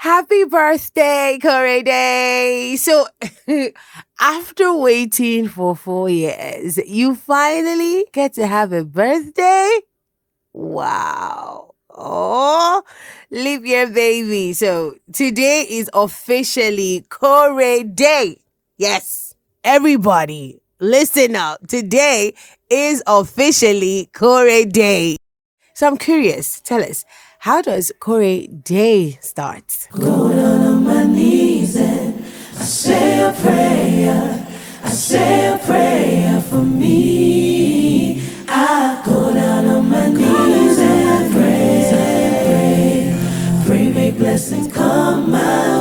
Happy birthday, Corey Day. So, after waiting for 4 years, you finally get to have a birthday? Wow. Oh, live your baby. So, today is officially Corey Day. Yes, everybody, listen up. Today is officially Corey Day. So I'm curious, tell us, how does Corey Day start? Go down on my knees and I say a prayer. I say a prayer for me. I go down on my knees and pray. Pray, make blessings come my